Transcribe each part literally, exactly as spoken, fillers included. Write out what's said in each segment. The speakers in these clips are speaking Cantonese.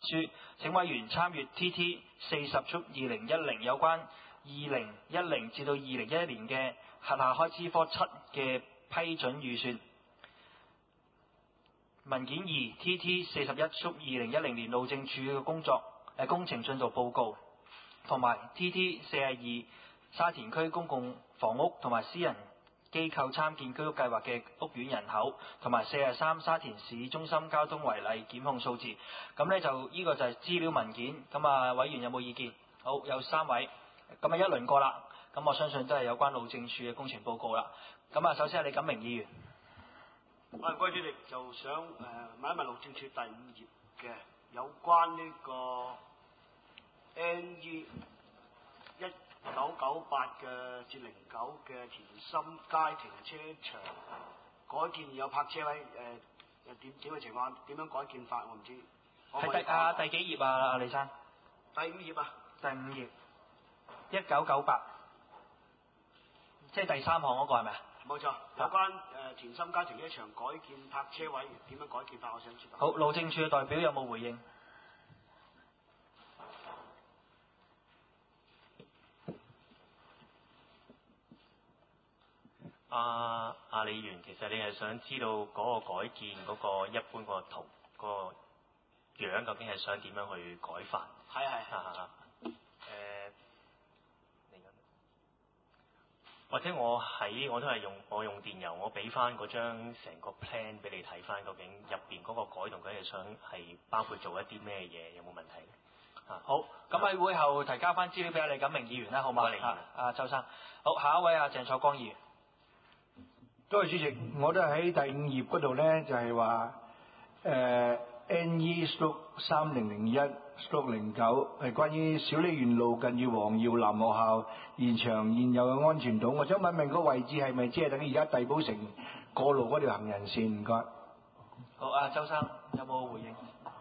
書，請委員參閱 T T 四十速二零一零有關二零一零至到二零一一年嘅轄下開支科七嘅批准預算。文件二 T T 四十一速二零一零年路政署嘅工作誒工程進度報告，同埋 T T 四十二沙田區公共房屋同埋私人機構參建居屋計劃嘅屋苑人口，同埋四十三沙田市中心交通違例檢控數字。咁呢就呢、這個就係資料文件。咁啊，委員有冇意見？好，有三位。咁啊一輪過啦。咁我相信都係有關路政署嘅工程報告啦。咁啊，首先係李錦明議員。 我係該主席就想誒、呃、問一問路政署第五頁嘅有關呢個 N E 一九九八嘅至零九嘅田心街停車場改建有泊車位誒又點點嘅情況？點樣改建法我唔知。 係第啊第幾頁啊？阿李生。 第五頁啊。 第五頁。一九九八。即係第三項嗰個係咪啊？ 冇錯，有關誒、呃、田心街停車場改建泊車位點樣改建法，我想知道。 好，路政署嘅代表有冇回應？ 阿阿李員，其實你係想知道嗰個改建嗰個一般個圖嗰、嗰個樣究竟係想點樣去改法？ 係係係。 誒，你講。或者我喺我都係用我用電郵，我俾翻嗰張成個 plan 俾你睇翻，究竟入邊嗰個改動佢係想係包括做一啲咩嘢，有冇問題咧？啊， 好，咁喺會後提交翻資料俾阿李錦明議員啦，好嘛？啊，阿周生。好，下一位阿鄭楚光議員。 多謝主席，我都係喺第五頁嗰度咧，就係話誒 N E 三零零一零九係關於小瀝源路近住黃耀南學校現場現有嘅安全島。我想問問個位置係咪即係等於而家帝寶城過路嗰條行人線？唔該。 好，阿周生有冇回應？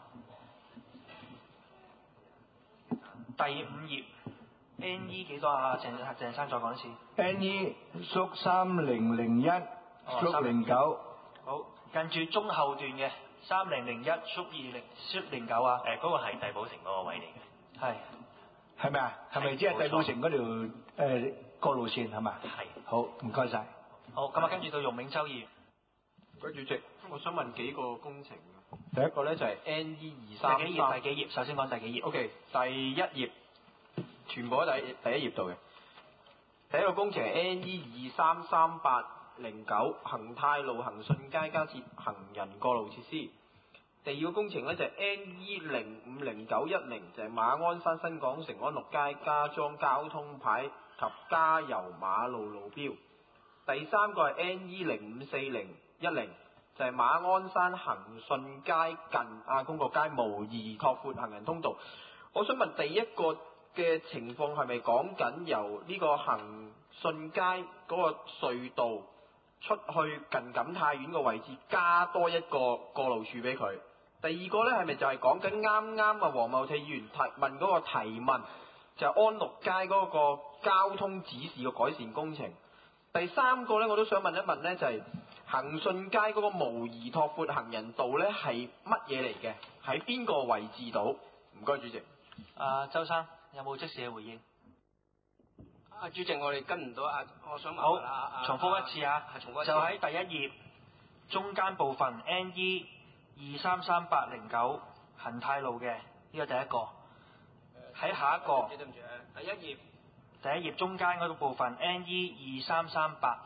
第五頁 N E 幾多啊？鄭鄭生再講一次。 N E 三零零一零九。 好，近住中後段嘅三零零一二零零九啊。 誒，嗰個係帝寶城嗰個位嚟嘅。 係。係咪啊？係咪即係帝寶城嗰條誒過路線係嘛？ 係。 好，唔該晒。 好，咁啊，跟住到容銘洲議員。 各位主席，我想問幾個工程。第一個咧就係 N E 二三三。 第幾頁？第幾頁？首先講第幾頁。 O K， 第一頁，全部喺第第一頁度嘅。第一個工程係 N E 二三三八零九恒泰路恒順街加設行人過路設施。第二個工程咧就係 N E 零五零九一零，就係馬鞍山新港城安樂街加裝交通牌及加油馬路路標。第三個係 N E 零五四零一零，就係馬鞍山恒順街近亞公角街模擬拓闊行人通道。我想問第一個嘅情況係咪講緊由呢個恒順街嗰個隧道出去近錦泰苑個位置加多一個過路處俾佢？第二個呢係咪就係講緊啱啱啊黃茂泰議員提問嗰個提問，就係、是、安樂街嗰個交通指示嘅改善工程？第三個呢，我都想問一問呢，就係、是、恒順街嗰個模擬拓闊行人道呢係乜嘢嚟嘅？喺邊個位置度？唔該，主席。 啊，周生有冇即時嘅回應？ 啊，主席，我哋跟唔到啊，我想問好， 啊， 重複一次啊， 係重複一次， 就喺第一頁中間部分 N E 二三三八零九恒泰路嘅呢個第一個，喺下一個， 對唔住，第一頁， 第一頁中間嗰個部分 N E 二三三八，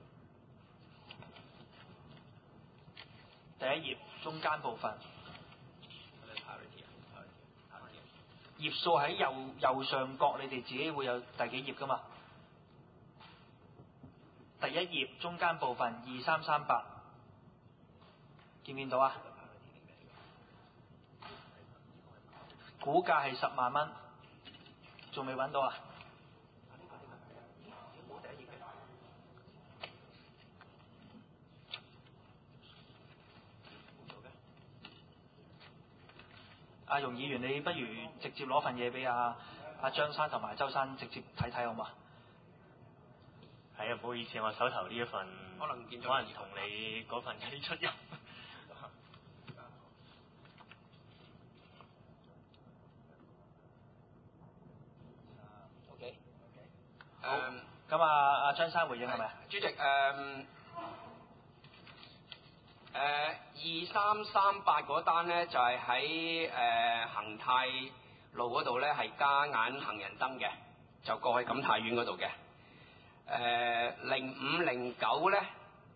第一頁中間部分。頁數喺右右上角，你哋自己會有第幾頁噶嘛？第一頁中間部分二三三八，見唔見到啊？估價係十萬蚊，仲未揾到啊？阿容議員，你不如直接攞份嘢俾阿阿張生同埋周生直接睇睇好嘛？ 係啊，唔好意思，我手頭呢一份可能見咗可能同你嗰份有啲出入。 咁啊，阿張生回應係咪？ 主席誒誒二三三八嗰單咧，就係喺誒恒泰路嗰度咧，係加眼行人燈嘅，就過去錦泰苑嗰度嘅。誒零五零九咧，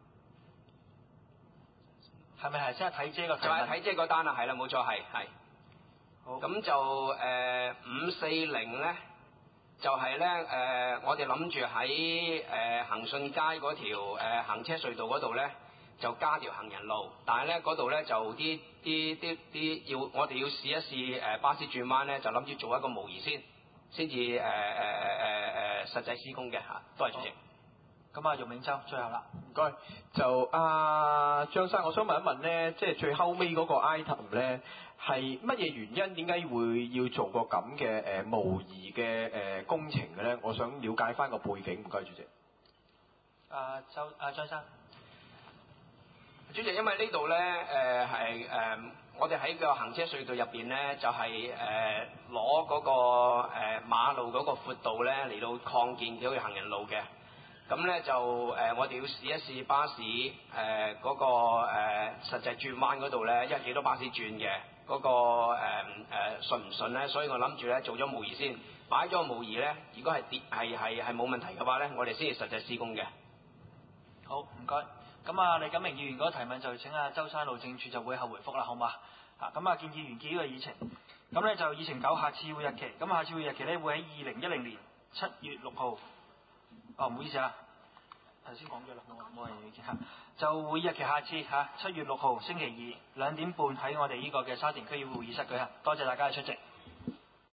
係咪係先係睇姐個提就係問？ 睇即係嗰單啦，係啦，冇錯係係。 好。 咁就誒五四零咧，就係咧誒，我哋諗住喺誒恒順街嗰條誒行車隧道嗰度咧，就加條行人路，但係咧嗰度咧就啲啲啲啲要我哋要試一試誒巴士轉彎咧，就諗住做一個模擬先，先至誒誒誒誒誒實際施工嘅嚇。多謝主席。 咁啊，容銘洲最後啦。 唔該，就阿、張生，我想問一問咧，即係最後尾嗰個 item 咧，係乜嘢原因？點解會要做個咁嘅誒模擬嘅誒工程嘅咧？我想了解翻個背景。唔該，主席。 啊，周啊張生。 主席，因為呢度咧誒係誒，我哋喺個行車隧道入邊咧，就係誒攞嗰個誒、呃、馬路嗰個闊度咧嚟到擴建咗個行人路嘅。咁咧就誒、呃，我哋要試一試巴士誒嗰、呃那個誒、呃、實際轉彎嗰度咧，因為幾多巴士轉嘅嗰、那個誒誒順唔順咧？所以我諗住咧做咗模擬先，擺咗個模擬咧，如果係跌係係係冇問題嘅話咧，我哋先至實際施工嘅。 好，唔該。咁啊，李錦明議員嗰個提問就請阿周生路政處就會後回覆啦，好嘛？啊，咁啊，建議完結呢個議程。咁咧就議程九下次會日期，咁下次會日期咧會喺二零一零年七月六號。哦，唔好意思啊，頭先講咗啦，冇冇人意見嚇。就會日期下次嚇，七月六號星期二兩點半喺我哋呢個嘅沙田區議會議室舉行。多謝大家嘅出席。